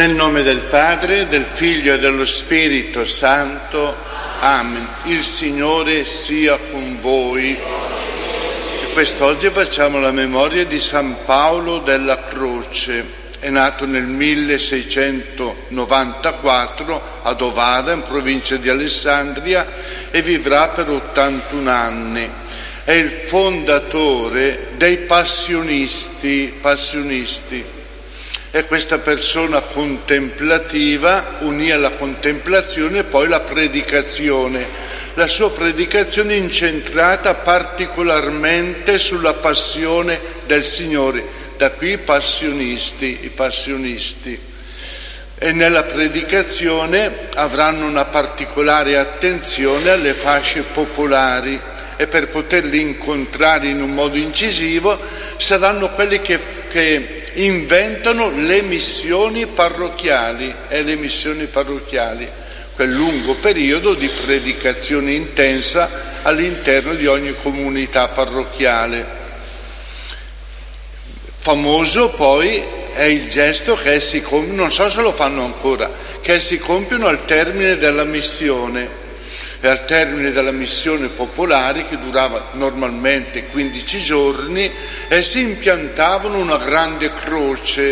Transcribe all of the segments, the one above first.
Nel nome del Padre, del Figlio e dello Spirito Santo. Amen. Il Signore sia con voi. E quest'oggi facciamo la memoria di San Paolo della Croce. È nato nel 1694 ad Ovada, in provincia di Alessandria, e vivrà per 81 anni. È il fondatore dei passionisti. E questa persona contemplativa unì alla contemplazione poi la predicazione. La sua predicazione incentrata particolarmente sulla passione del Signore. Da qui i passionisti. E nella predicazione avranno una particolare attenzione alle fasce popolari, e per poterli incontrare in un modo incisivo saranno quelli che inventano le missioni parrocchiali, quel lungo periodo di predicazione intensa all'interno di ogni comunità parrocchiale. Famoso poi è il gesto che essi compiono, non so se lo fanno ancora, che essi compiono al termine della missione. E al termine della missione popolare, che durava normalmente 15 giorni, essi impiantavano una grande croce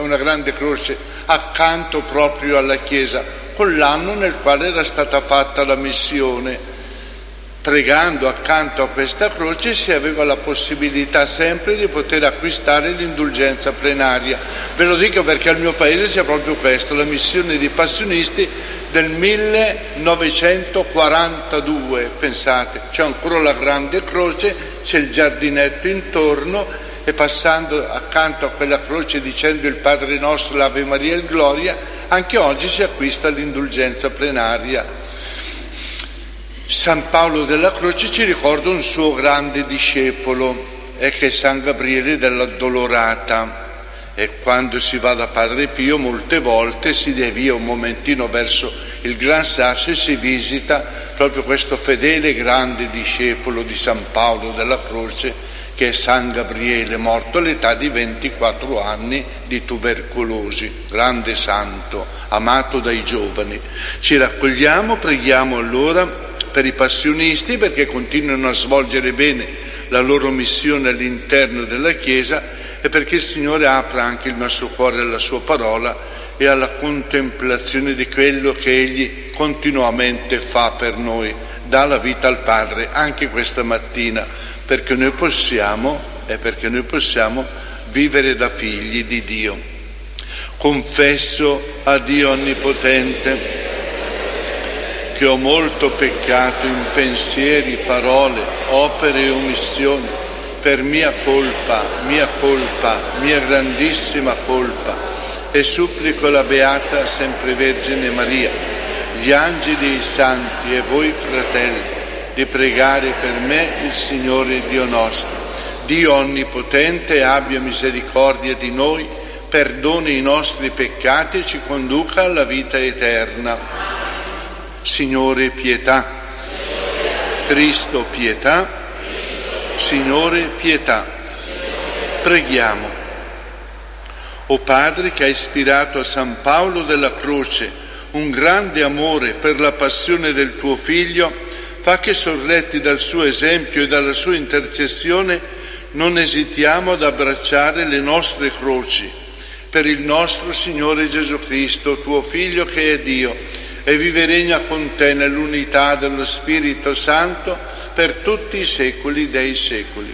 accanto proprio alla chiesa, con l'anno nel quale era stata fatta la missione. Pregando accanto a questa croce si aveva la possibilità sempre di poter acquistare l'indulgenza plenaria. Ve lo dico perché al mio paese c'è proprio questo, la missione di passionisti del 1942, pensate, c'è ancora la grande croce, c'è il giardinetto intorno, e passando accanto a quella croce dicendo il Padre Nostro, l'Ave Maria e il Gloria, anche oggi si acquista l'indulgenza plenaria. San Paolo della Croce ci ricorda un suo grande discepolo, che è San Gabriele dell'Addolorata. E quando si va da Padre Pio molte volte si devia un momentino verso il Gran Sasso e si visita proprio questo fedele grande discepolo di San Paolo della Croce, che è San Gabriele, morto all'età di 24 anni di tubercolosi, grande santo, amato dai giovani. Ci raccogliamo, preghiamo allora per i passionisti, perché continuano a svolgere bene la loro missione all'interno della Chiesa, e perché il Signore apra anche il nostro cuore alla sua parola e alla contemplazione di quello che Egli continuamente fa per noi, dà la vita al Padre anche questa mattina, perché noi possiamo vivere da figli di Dio. Confesso a Dio Onnipotente che ho molto peccato in pensieri, parole, opere e omissioni, per mia colpa, mia grandissima colpa, e supplico la Beata Sempre Vergine Maria, gli angeli e i santi e voi fratelli, di pregare per me il Signore Dio nostro. Dio Onnipotente abbia misericordia di noi, perdoni i nostri peccati e ci conduca alla vita eterna. Signore pietà. Cristo pietà. Signore pietà. Preghiamo. O Padre, che hai ispirato a San Paolo della Croce un grande amore per la passione del tuo Figlio, fa che, sorretti dal suo esempio e dalla sua intercessione, non esitiamo ad abbracciare le nostre croci per il nostro Signore Gesù Cristo, tuo Figlio che è Dio, e vive e regna con te nell'unità dello Spirito Santo per tutti i secoli dei secoli.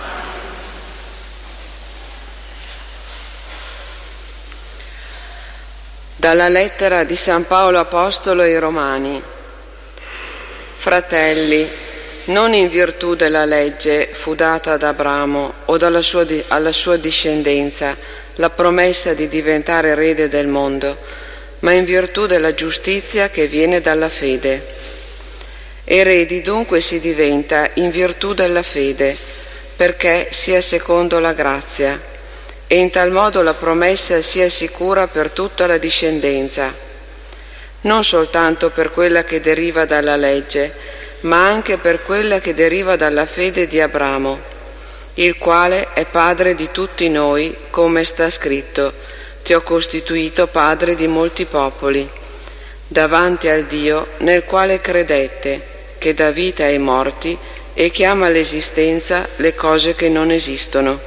Dalla lettera di San Paolo Apostolo ai Romani. Fratelli, non in virtù della legge fu data ad Abramo o alla sua discendenza la promessa di diventare erede del mondo, ma in virtù della giustizia che viene dalla fede. Eredi dunque si diventa in virtù della fede, perché sia secondo la grazia, e in tal modo la promessa sia sicura per tutta la discendenza, non soltanto per quella che deriva dalla legge, ma anche per quella che deriva dalla fede di Abramo, il quale è padre di tutti noi, come sta scritto: ti ho costituito padre di molti popoli, davanti al Dio nel quale credette, che dà vita ai morti e chiama all'esistenza le cose che non esistono.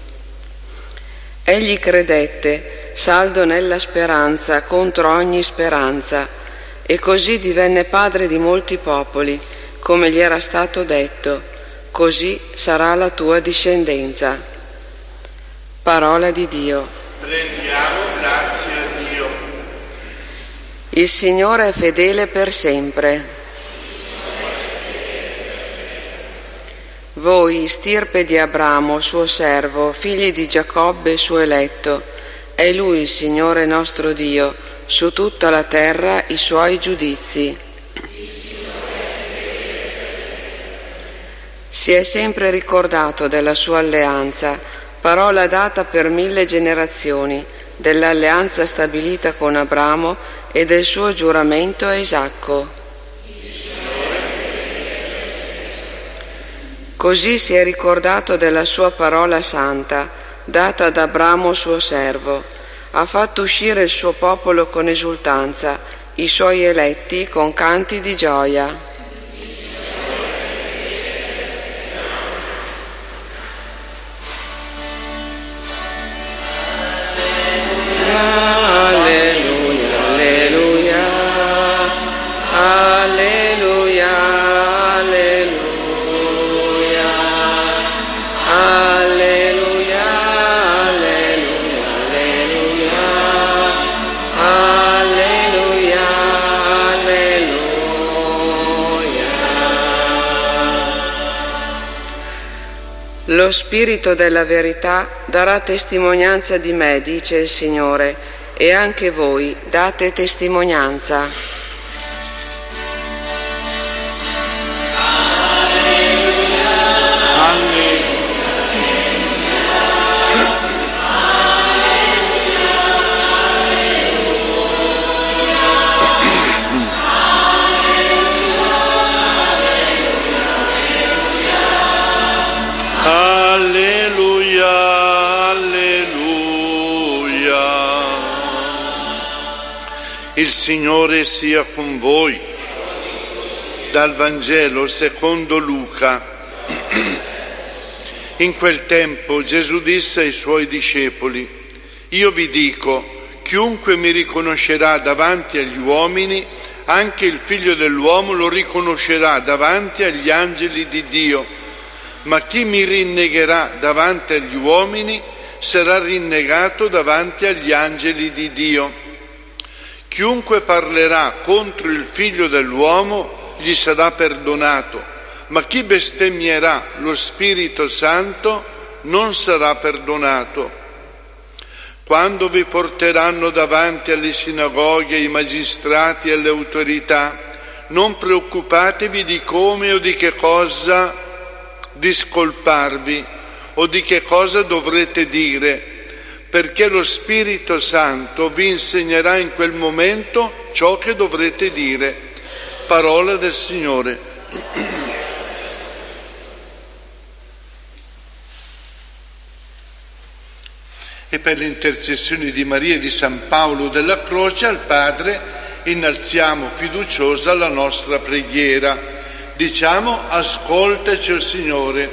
Egli credette, saldo nella speranza contro ogni speranza, e così divenne padre di molti popoli, come gli era stato detto, così sarà la tua discendenza. Parola di Dio. Rendiamo grazie a Dio. Il Signore è fedele per sempre. Voi, stirpe di Abramo, suo servo, figli di Giacobbe, suo eletto, è Lui il Signore nostro Dio, su tutta la terra i Suoi giudizi. Si è sempre ricordato della Sua alleanza, parola data per 1000 generazioni, dell'alleanza stabilita con Abramo e del suo giuramento a Isacco. Così si è ricordato della sua parola santa, data ad Abramo suo servo. Ha fatto uscire il suo popolo con esultanza, i suoi eletti con canti di gioia. Alleluia, alleluia, alleluia, alleluia. Alleluia, alleluia, alleluia, alleluia, alleluia. Lo Spirito della verità darà testimonianza di me, dice il Signore, e anche voi date testimonianza. Alleluia, alleluia. Il Signore sia con voi. Dal Vangelo secondo Luca. In quel tempo Gesù disse ai Suoi discepoli: Io vi dico, chiunque mi riconoscerà davanti agli uomini, anche il Figlio dell'uomo lo riconoscerà davanti agli angeli di Dio. Ma chi mi rinnegherà davanti agli uomini sarà rinnegato davanti agli angeli di Dio. Chiunque parlerà contro il Figlio dell'uomo gli sarà perdonato, ma chi bestemmierà lo Spirito Santo non sarà perdonato. Quando vi porteranno davanti alle sinagoghe, ai magistrati e alle autorità, non preoccupatevi di come o di che cosa discolparvi o di che cosa dovrete dire, perché lo Spirito Santo vi insegnerà in quel momento ciò che dovrete dire. Parola del Signore. E per l'intercessione di Maria e di San Paolo della Croce al Padre innalziamo fiduciosa la nostra preghiera. Diciamo: ascoltaci, o Signore.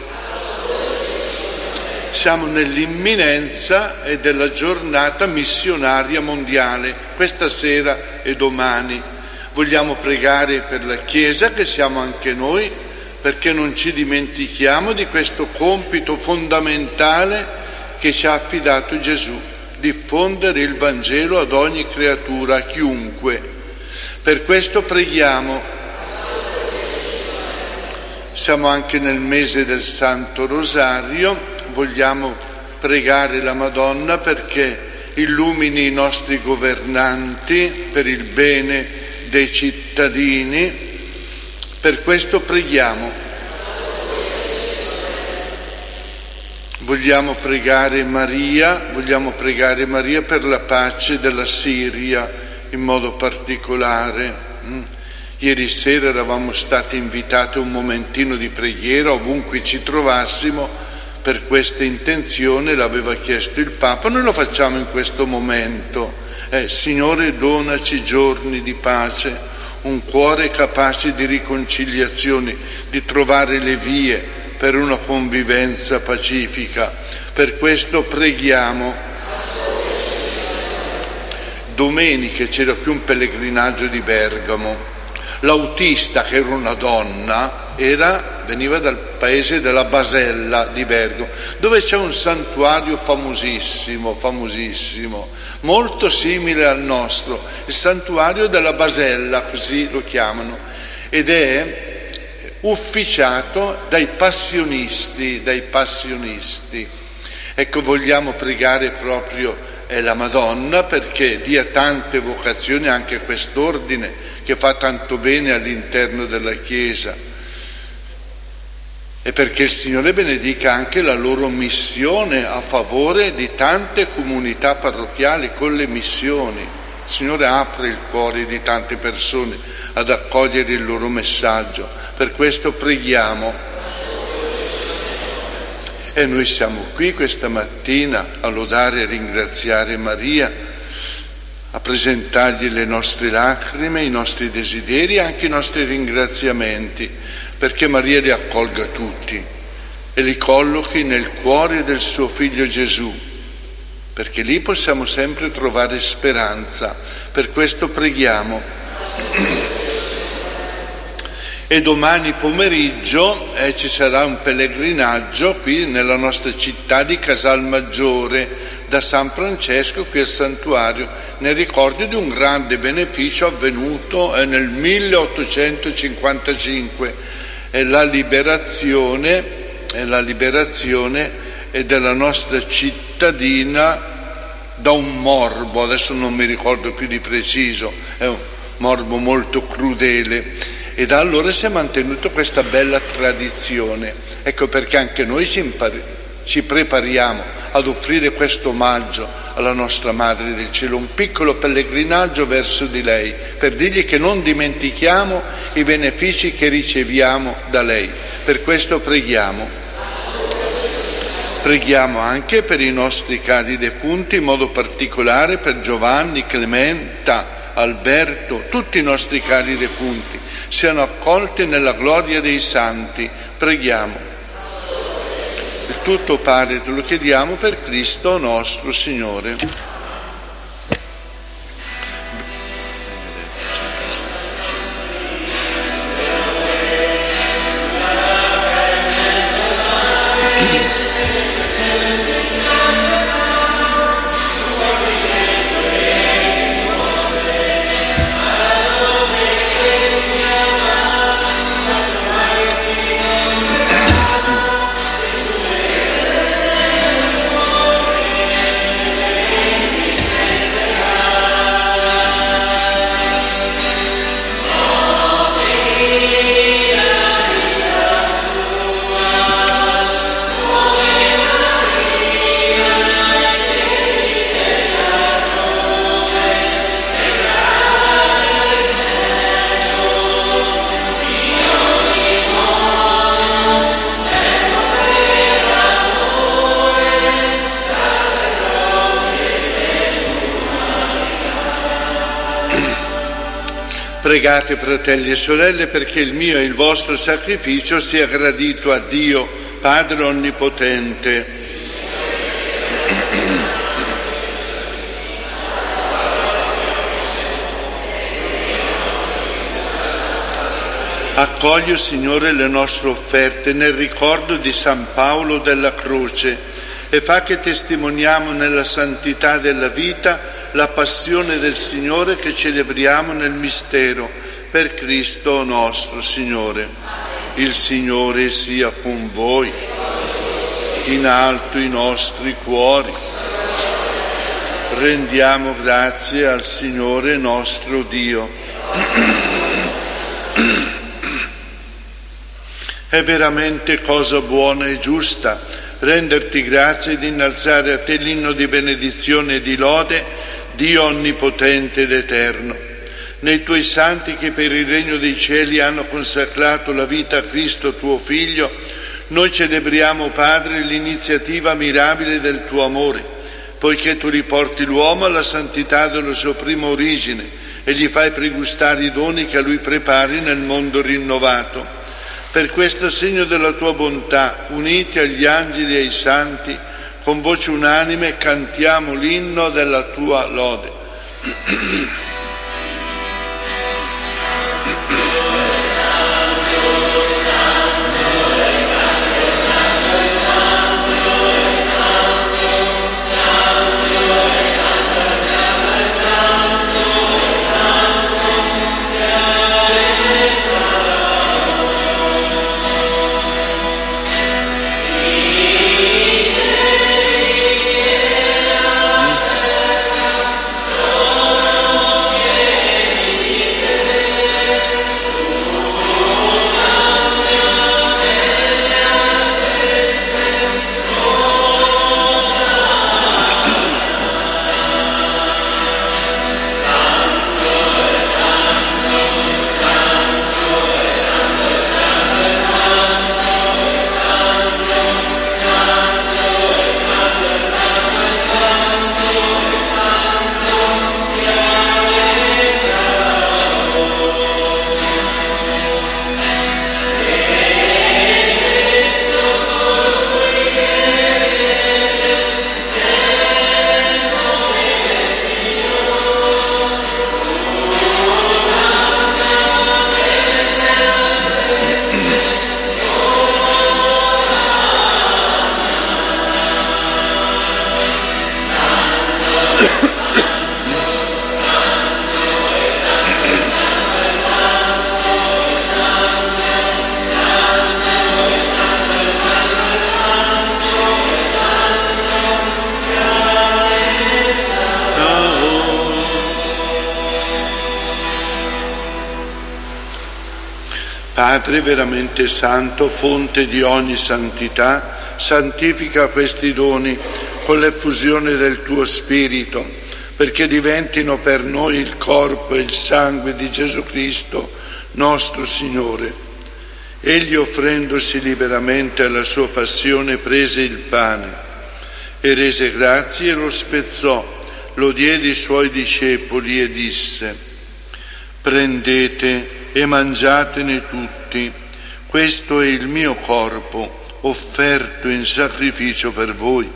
Siamo nell'imminenza della giornata missionaria mondiale, questa sera e domani. Vogliamo pregare per la Chiesa, che siamo anche noi, perché non ci dimentichiamo di questo compito fondamentale che ci ha affidato Gesù, diffondere il Vangelo ad ogni creatura, a chiunque. Per questo preghiamo. Siamo anche nel mese del Santo Rosario, vogliamo pregare la Madonna perché illumini i nostri governanti per il bene dei cittadini. Per questo preghiamo. Vogliamo pregare Maria per la pace della Siria in modo particolare. Ieri sera eravamo stati invitati a un momentino di preghiera ovunque ci trovassimo per questa intenzione l'aveva chiesto il Papa. Noi lo facciamo in questo momento. Signore, donaci giorni di pace, un cuore capace di riconciliazione, di trovare le vie per una convivenza pacifica. Per questo preghiamo. Domenica c'era qui un pellegrinaggio di Bergamo. L'autista, che era una donna, veniva dal paese della Basella di Bergamo, dove c'è un santuario famosissimo, molto simile al nostro, il santuario della Basella, così lo chiamano, ed è ufficiato dai passionisti. Ecco, vogliamo pregare proprio la Madonna perché dia tante vocazioni anche a quest'ordine che fa tanto bene all'interno della Chiesa, e perché il Signore benedica anche la loro missione a favore di tante comunità parrocchiali con le missioni. Il Signore apre il cuore di tante persone ad accogliere il loro messaggio. Per questo preghiamo. E noi siamo qui questa mattina a lodare e ringraziare Maria, a presentargli le nostre lacrime, i nostri desideri e anche i nostri ringraziamenti, perché Maria li accolga tutti e li collochi nel cuore del suo Figlio Gesù, perché lì possiamo sempre trovare speranza. Per questo preghiamo. E domani pomeriggio ci sarà un pellegrinaggio qui nella nostra città di Casalmaggiore, da San Francesco qui al santuario, nel ricordo di un grande beneficio avvenuto nel 1855, è la liberazione della nostra cittadina da un morbo, adesso non mi ricordo più di preciso, è un morbo molto crudele, e da allora si è mantenuta questa bella tradizione. Ecco perché anche noi ci prepariamo ad offrire questo omaggio alla nostra Madre del Cielo, un piccolo pellegrinaggio verso di lei, per dirgli che non dimentichiamo i benefici che riceviamo da lei. Per questo preghiamo. Preghiamo anche per i nostri cari defunti, in modo particolare per Giovanni, Clementa, Alberto, tutti i nostri cari defunti siano accolti nella gloria dei santi. Preghiamo. Il tutto, Padre, te lo chiediamo per Cristo nostro Signore. Pregate, fratelli e sorelle, perché il mio e il vostro sacrificio sia gradito a Dio, Padre Onnipotente. Accogli, Signore, le nostre offerte nel ricordo di San Paolo della Croce e fa che testimoniamo nella santità della vita la passione del Signore che celebriamo nel mistero, per Cristo nostro Signore. Il Signore sia con voi, in alto i nostri cuori. Rendiamo grazie al Signore nostro Dio. È veramente cosa buona e giusta renderti grazie ed innalzare a te l'inno di benedizione e di lode, Dio onnipotente ed eterno. Nei tuoi santi che per il regno dei cieli hanno consacrato la vita a Cristo tuo Figlio, Noi celebriamo, Padre, l'iniziativa mirabile del tuo amore, poiché tu riporti l'uomo alla santità della sua prima origine e gli fai pregustare i doni che a lui prepari nel mondo rinnovato. Per questo segno della tua bontà, uniti agli angeli e ai santi, con voce unanime cantiamo l'inno della tua lode. Padre veramente santo, fonte di ogni santità, santifica questi doni con l'effusione del tuo Spirito, perché diventino per noi il corpo e il sangue di Gesù Cristo, nostro Signore. Egli, offrendosi liberamente alla sua passione, prese il pane e rese grazie e lo spezzò, lo diede ai suoi discepoli e disse: prendete e mangiatene tutti, questo è il mio corpo offerto in sacrificio per voi.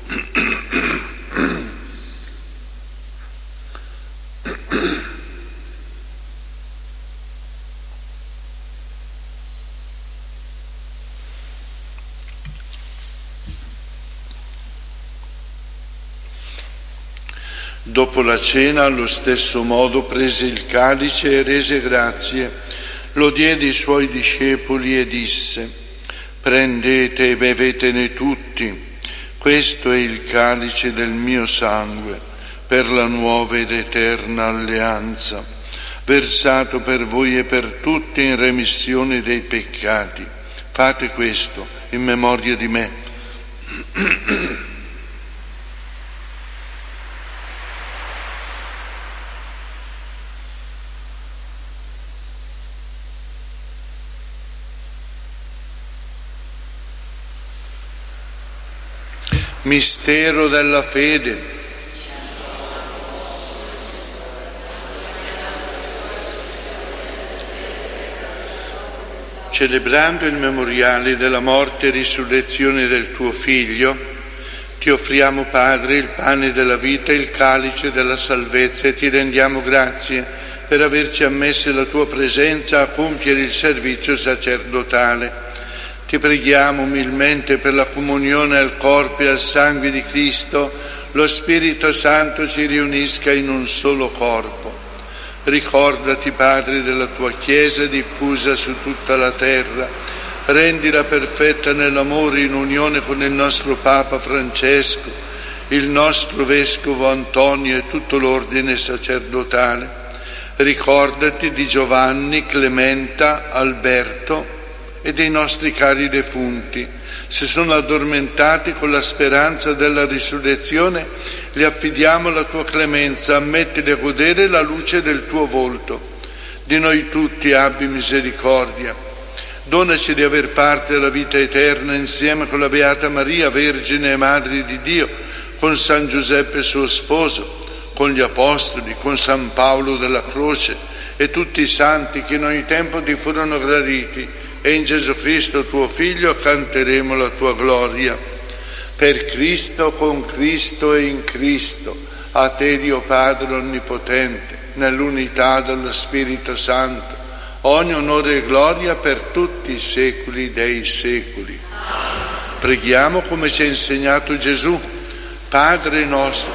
Dopo la cena, allo stesso modo, prese il calice e rese grazie, lo diede ai suoi discepoli e disse: prendete e bevetene tutti, questo è il calice del mio sangue, per la nuova ed eterna alleanza, versato per voi e per tutti in remissione dei peccati. Fate questo in memoria di me. Mistero della fede. Celebrando il memoriale della morte e risurrezione del tuo Figlio, ti offriamo, Padre, il pane della vita e il calice della salvezza e ti rendiamo grazie per averci ammesso la tua presenza a compiere il servizio sacerdotale. Ti preghiamo umilmente per la comunione al corpo e al sangue di Cristo, lo Spirito Santo ci riunisca in un solo corpo. Ricordati, Padre, della tua Chiesa diffusa su tutta la terra, rendila perfetta nell'amore in unione con il nostro Papa Francesco, il nostro Vescovo Antonio e tutto l'ordine sacerdotale. Ricordati di Giovanni, Clementa, Alberto e dei nostri cari defunti. Se sono addormentati con la speranza della risurrezione, li affidiamo alla tua clemenza, ammettili a godere la luce del tuo volto. Di noi tutti abbi misericordia. Donaci di aver parte della vita eterna insieme con la Beata Maria, Vergine e Madre di Dio, con San Giuseppe suo sposo, con gli Apostoli, con San Paolo della Croce e tutti i santi che in ogni tempo ti furono graditi, e in Gesù Cristo tuo Figlio canteremo la tua gloria. Per Cristo, con Cristo e in Cristo, a te Dio Padre Onnipotente, nell'unità dello Spirito Santo, ogni onore e gloria per tutti i secoli dei secoli. Preghiamo come ci ha insegnato Gesù. Padre nostro,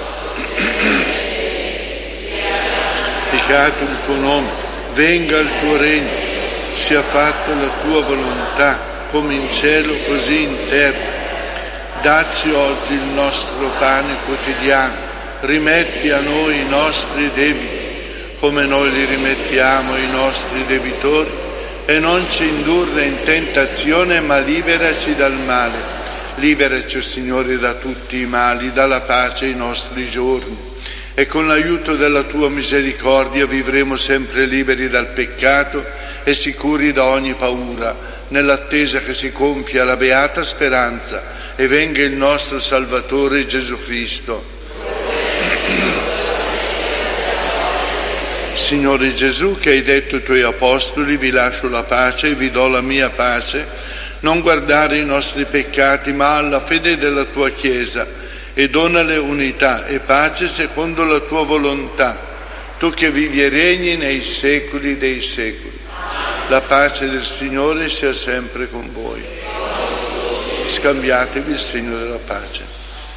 peccatum tuo nome, venga il tuo regno, sia fatta la tua volontà, come in cielo così in terra. Dacci oggi il nostro pane quotidiano, rimetti a noi i nostri debiti, come noi li rimettiamo ai nostri debitori, e non ci indurre in tentazione, ma liberaci dal male. Liberaci, Signore, da tutti i mali, dalla pace ai nostri giorni, e con l'aiuto della tua misericordia vivremo sempre liberi dal peccato e sicuri da ogni paura, nell'attesa che si compia la beata speranza e venga il nostro Salvatore Gesù Cristo. Signore Gesù, che hai detto ai tuoi apostoli: vi lascio la pace e vi do la mia pace, non guardare i nostri peccati ma alla fede della tua Chiesa, e donale unità e pace secondo la tua volontà, tu che vivi e regni nei secoli dei secoli. La pace del Signore sia sempre con voi. Scambiatevi il segno della pace.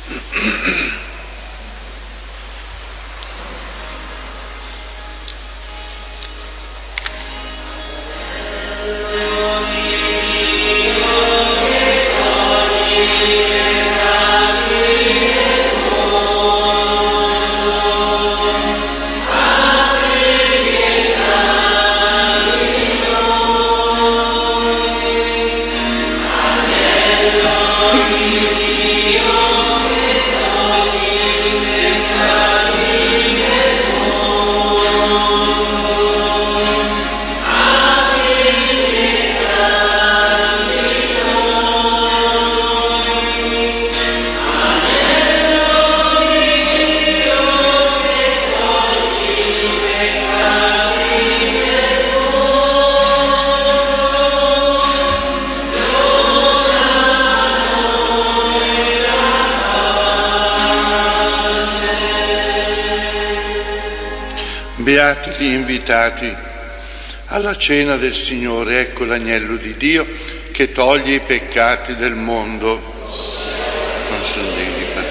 Beati gli invitati alla cena del Signore, ecco l'agnello di Dio che toglie i peccati del mondo. Non sono degni per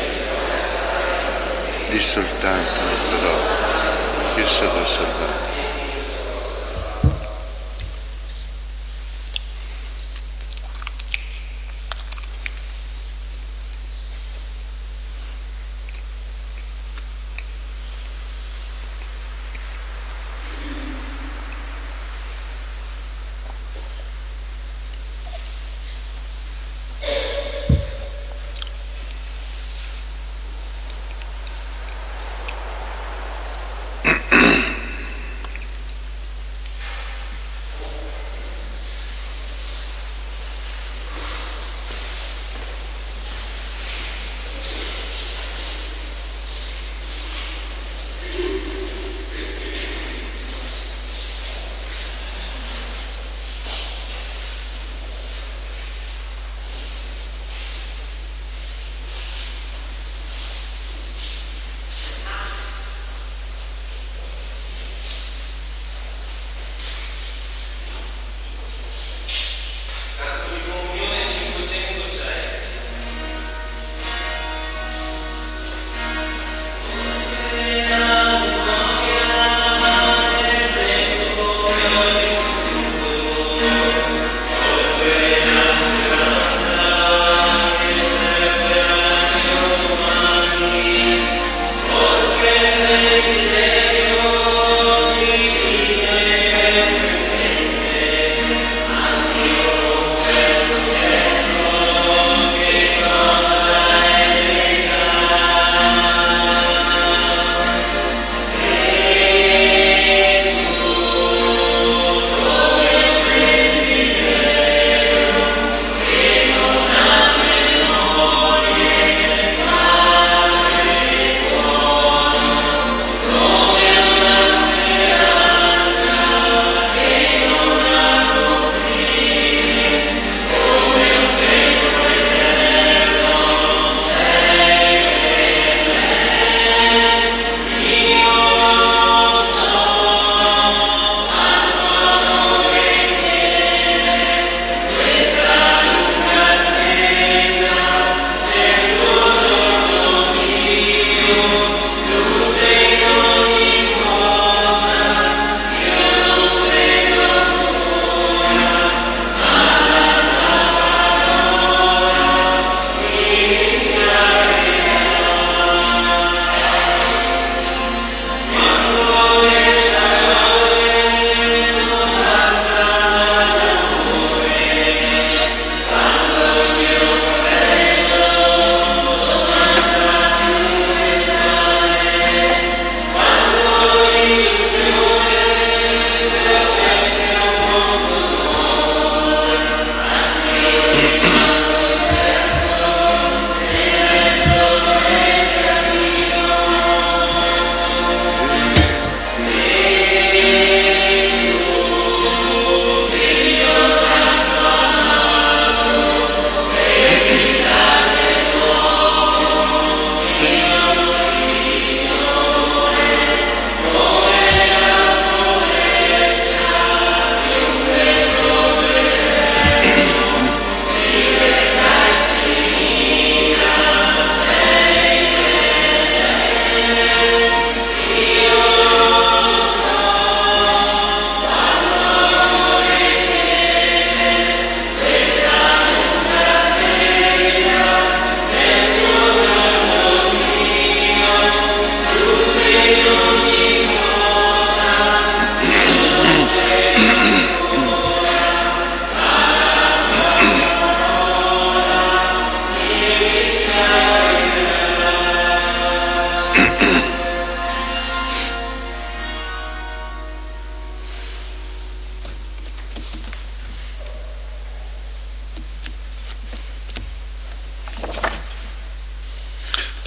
di soltanto una parola, io sarò salvato.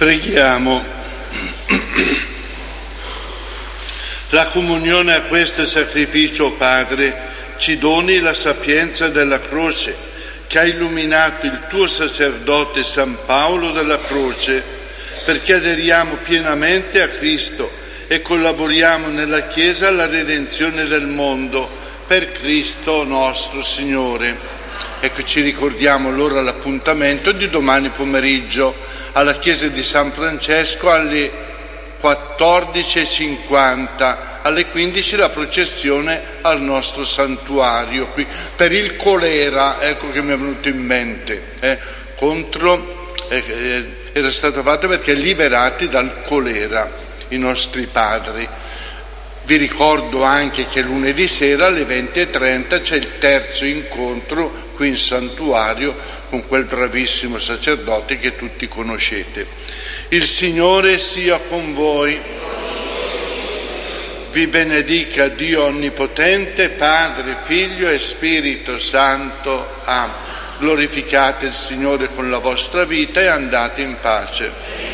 Preghiamo. La comunione a questo sacrificio, Padre, ci doni la sapienza della croce, che ha illuminato il tuo sacerdote San Paolo della Croce, perché aderiamo pienamente a Cristo e collaboriamo nella Chiesa alla redenzione del mondo, per Cristo nostro Signore. Ecco, ci ricordiamo allora l'appuntamento di domani pomeriggio alla Chiesa di San Francesco alle 14:50, alle 15 la processione al nostro santuario qui per il colera, ecco che mi è venuto in mente, era stata fatta perché liberati dal colera i nostri padri. Vi ricordo anche che lunedì sera alle 20:30 c'è il terzo incontro qui in santuario con quel bravissimo sacerdote che tutti conoscete. Il Signore sia con voi. Vi benedica Dio Onnipotente, Padre, Figlio e Spirito Santo. Amen. Glorificate il Signore con la vostra vita e andate in pace.